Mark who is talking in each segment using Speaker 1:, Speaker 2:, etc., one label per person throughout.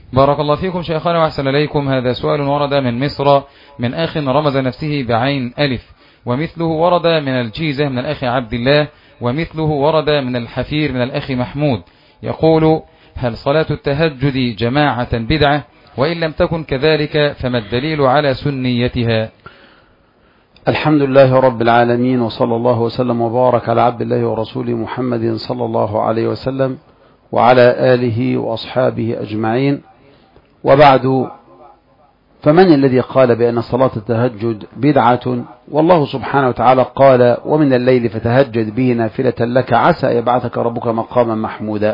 Speaker 1: بارك الله فيكم شيخنا وأحسن إليكم. هذا سؤال ورد من مصر من أخ رمز نفسه بعين ألف، ومثله ورد من الجيزة من الأخ عبد الله، ومثله ورد من الحفير من الأخ محمود. يقول: هل صلاة التهجد جماعة بدعة؟ وإن لم تكن كذلك فما الدليل على سنيتها؟
Speaker 2: الحمد لله رب العالمين، وصلى الله وسلم وبارك على عبد الله ورسوله محمد صلى الله عليه وسلم وعلى آله وأصحابه أجمعين، وبعد. فمن الذي قال بأن صلاة التهجد بدعة؟ والله سبحانه وتعالى قال: ومن الليل فتهجد به نافلة لك عسى يبعثك ربك مقاما محمودا.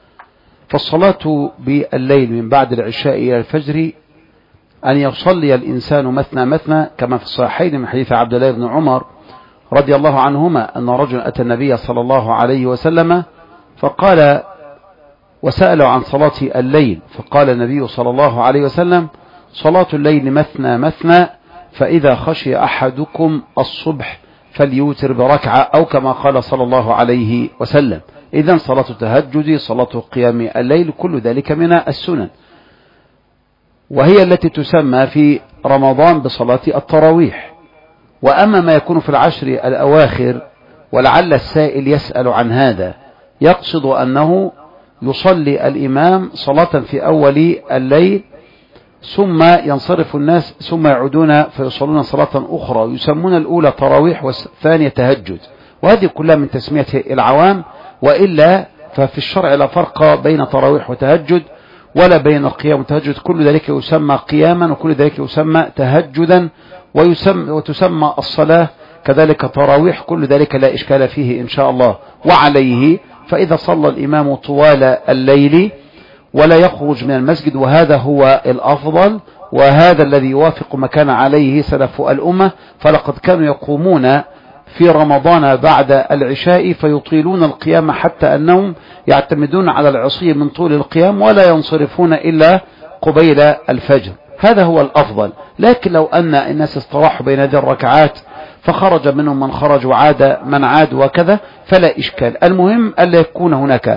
Speaker 2: فالصلاة بالليل من بعد العشاء إلى الفجر أن يصلي الإنسان مثنى مثنى، كما في الصحيحين من حديث عبد الله بن عمر رضي الله عنهما أن رجل أتى النبي صلى الله عليه وسلم فقال وسأله عن صلاة الليل، فقال النبي صلى الله عليه وسلم: صلاة الليل مثنى مثنى، فإذا خشي أحدكم الصبح فليوتر بركعة، أو كما قال صلى الله عليه وسلم. إذن صلاة التهجد، صلاة قيام الليل، كل ذلك من السنن، وهي التي تسمى في رمضان بصلاة التراويح. وأما ما يكون في العشر الأواخر، ولعل السائل يسأل عن هذا، يقصد أنه يصلي الإمام صلاة في أول الليل ثم ينصرف الناس ثم يعودون فيصلون صلاة أخرى، يسمون الأولى تراويح والثانية تهجد، وهذه كلها من تسمية العوام، وإلا ففي الشرع لا فرق بين تراويح وتهجد ولا بين القيام والتهجد، كل ذلك يسمى قياما وكل ذلك يسمى تهجدا، وتسمى الصلاة كذلك تراويح، كل ذلك لا إشكال فيه إن شاء الله. وعليه فإذا صلى الإمام طوال الليل ولا يخرج من المسجد، وهذا هو الأفضل، وهذا الذي يوافق ما كان عليه سلف الأمة، فلقد كانوا يقومون في رمضان بعد العشاء فيطيلون القيام حتى أنهم يعتمدون على العصي من طول القيام ولا ينصرفون إلا قبيل الفجر، هذا هو الأفضل. لكن لو أن الناس استراحوا بين هذه الركعات فخرج منهم من خرج وعاد من عاد وكذا فلا إشكال. المهم ألا يكون هناك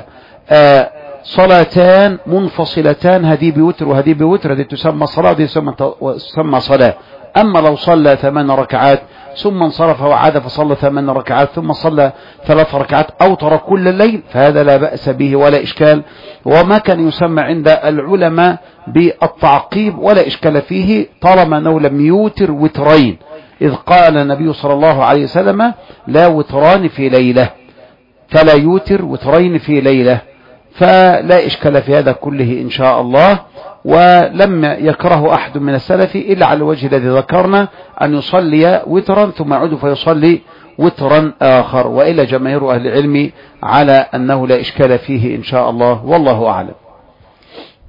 Speaker 2: صلاتان منفصلتان، هذه بوتر وهذه بوتر، هذه تسمى صلاة وهذه تسمى صلاة. أما لو صلى 8 ركعات ثم انصرف وعاد فصلى 8 ركعات ثم صلى 3 ركعات أو ترك كل الليل، فهذا لا بأس به ولا إشكال، وما كان يسمى عند العلماء بالتعقيب ولا إشكال فيه، طالما أنه لم يوتر وترين، إذ قال النبي صلى الله عليه وسلم: لا وتران في ليلة، فلا يوتر وترين في ليلة، فلا إشكال في هذا كله إن شاء الله. ولم يكره أحد من السلف إلا على الوجه الذي ذكرنا، أن يصلي وترا ثم يعود فيصلي وترا آخر، وإلا جماهير أهل العلم على أنه لا إشكال فيه إن شاء الله، والله أعلم.